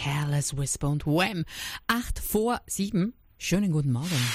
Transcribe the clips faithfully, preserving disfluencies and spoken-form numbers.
Careless Whisper und Wham. Acht vor sieben. Schönen guten Morgen.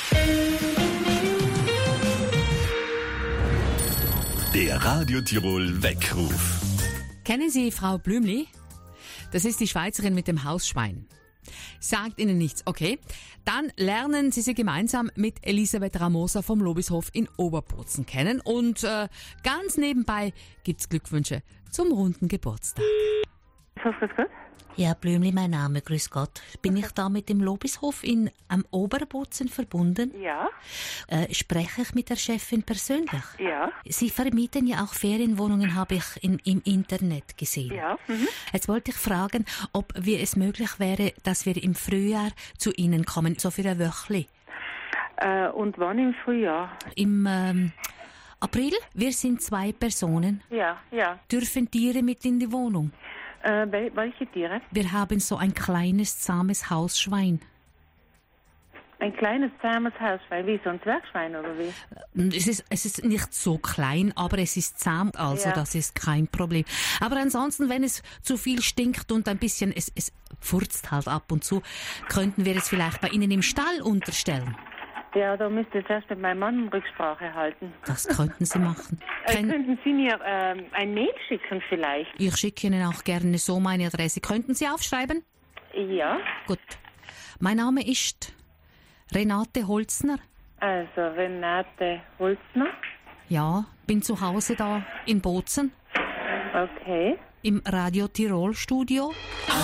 Der Radio Tirol Weckruf. Kennen Sie Frau Blümli? Das ist die Schweizerin mit dem Hausschwein. Sagt Ihnen nichts, okay? Dann lernen Sie sie gemeinsam mit Elisabeth Ramosa vom Lobishof in Oberbozen kennen. Und äh, ganz nebenbei gibt's Glückwünsche zum runden Geburtstag. Was, grüß Gott? Ja, Blümli, mein Name, grüß Gott. Bin ich da mit dem Lobishof in am Oberbozen verbunden? Ja, Äh, spreche ich mit der Chefin persönlich? ja, Sie vermieten ja auch Ferienwohnungen, habe ich in, im Internet gesehen. ja. Mhm. Jetzt wollte ich fragen, ob wir es möglich wäre, dass wir im Frühjahr zu Ihnen kommen, so für ein Wöchli. Äh, und wann im Frühjahr? Im ähm, April? Wir sind zwei Personen. Ja, ja. Dürfen Tiere mit in die Wohnung? Äh, wel- welche Tiere? Wir haben so ein kleines, zahmes Hausschwein. Ein kleines, zahmes Hausschwein, wie so ein Zwergschwein oder wie? Es ist, es ist nicht so klein, aber es ist zahm, also Ja. das ist kein Problem. Aber ansonsten, wenn es zu viel stinkt und ein bisschen, es, es furzt halt ab und zu, könnten wir es vielleicht bei Ihnen im Stall unterstellen. Ja, da müsste ich erst mit meinem Mann Rücksprache halten. Das könnten Sie machen. Äh, Ken- könnten Sie mir ähm, ein Mail schicken vielleicht? Ich schicke Ihnen auch gerne so meine Adresse. Könnten Sie aufschreiben? Ja, Gut. Mein Name ist Renate Holzner. also Renate Holzner. Ja, bin zu Hause da in Bozen Okay. im Radio Tirol Studio.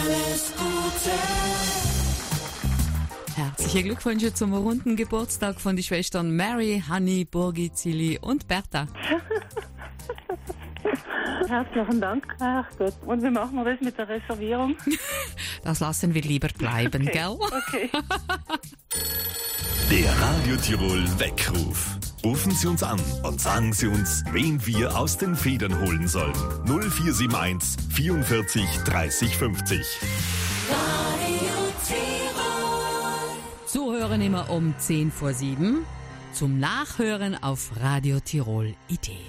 Herzliche Glückwünsche zum runden Geburtstag von die Schwestern Mary, Hanni, Burgi, Zilli und Bertha. Herzlichen Dank. Ach Gott. Und wie machen wir das mit der Reservierung? Das lassen wir lieber bleiben, Okay. gell? Okay. Der Radio Tirol Weckruf. Rufen Sie uns an und sagen Sie uns, wen wir aus den Federn holen sollen. null vier sieben eins vierundvierzig dreißig fünfzig. Zuhören immer um zehn vor sieben. Zum Nachhören auf Radio Tirol Idee.